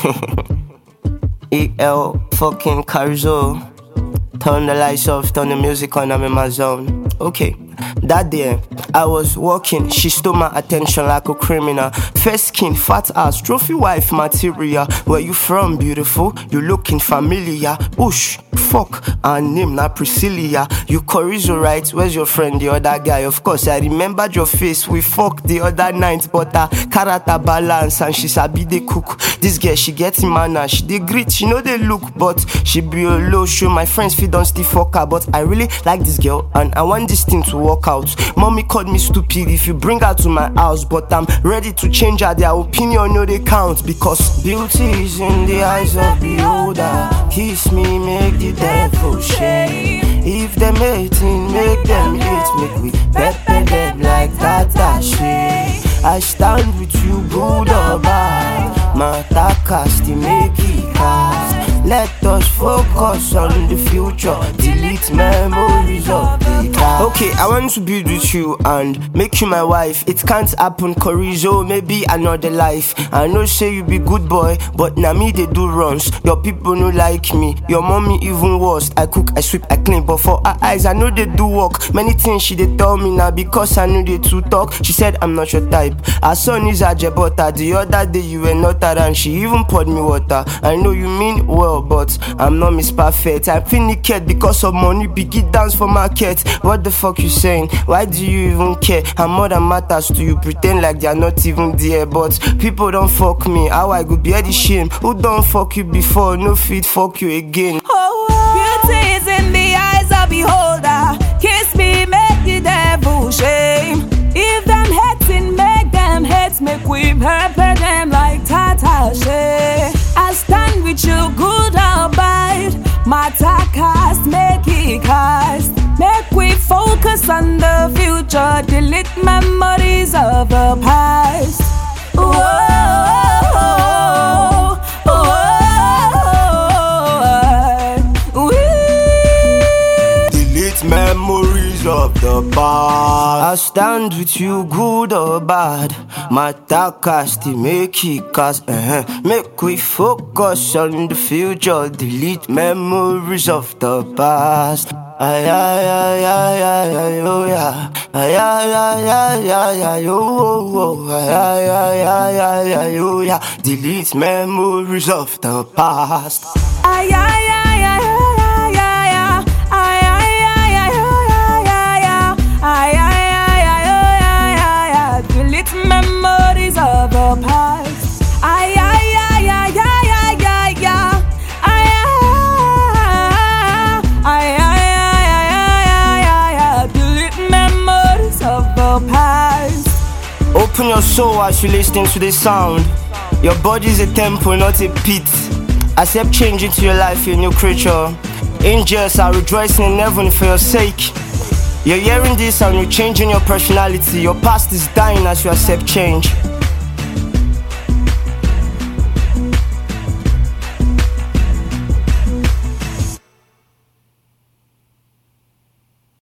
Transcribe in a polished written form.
EL fucking Carzo. Turn the lights off, turn the music on, I'm in my zone. Okay, that day, I was walking, she stole my attention like a criminal. Fair skin, fat ass, trophy wife material. Where you from, beautiful? You looking familiar. Oosh, fuck, her name na Priscilla. You Chorizo, right? Where's your friend, the other guy? Of course, I remembered your face. We fucked the other night, but her character balance and she sabi dey cook. This girl, she get manner, she dey greet, she know they look, but she be a low show. My friends feel don't still fuck her, but I really like this girl and I want this thing to work out. Mommy called me stupid if you bring her to my house, but I'm ready to change her. Their opinion no they count, because beauty is in the eyes of the beholder. Kiss me, make the devil shake. If them hating, make them hate. Make we pepper them like that shit. I stand with you, good or bad. Matter cast, make it cast. Let us focus on the future. Delete memories of the past. Okay, I want to be with you and make you my wife. It can't happen, Chorizo, maybe another life. I know say you be good boy, but na me they do runs. Your people no like me, your mommy even worse. I cook, I sweep, I clean, but for her eyes I know they do work. Many things she they tell me now because I know they too talk. She said I'm not your type. Her son is a jebota. The other day you were not her and she even poured me water. I know you mean well, but I'm not Miss Perfect. I feel naked because of money, biggie dance for market. What the fuck you saying? Why do you even care? Her mother matters to you, pretend like they're not even there. But people don't fuck me, how I go bear the shame? Who don't fuck you before, no fit fuck you again. Beauty is in the eyes of beholder. Kiss me, make the devil shame. If them hating, make them hate. Make we pepper them like Tata Shay. I stand with you, good or bad. Matter cast, make it cast. Make we focus on the future. Delete memories of the past. Whoa, Delete memories of the past. I stand with you, good or bad. Matter cast, make it cast. Make we focus on the future. Delete memories of the past. Ay ay ay ay ay ay oh yeah. Ay ay ay ay ay ay oh oh. Ay ay ay ay ay ay oh yeah. Delete memories of the past. ay ay ay ay ay ay ay ay ay ay ay. Delete memories of the past. Ay ay ay ay ay ay ay ay ay ay. Delete memories of the past. Open your soul as you listen to this sound. Your body is a temple, not a pit. Accept change into your life, you're a new creature. Angels are rejoicing in heaven for your sake. You're hearing this and you're changing your personality. Your past is dying as you accept change.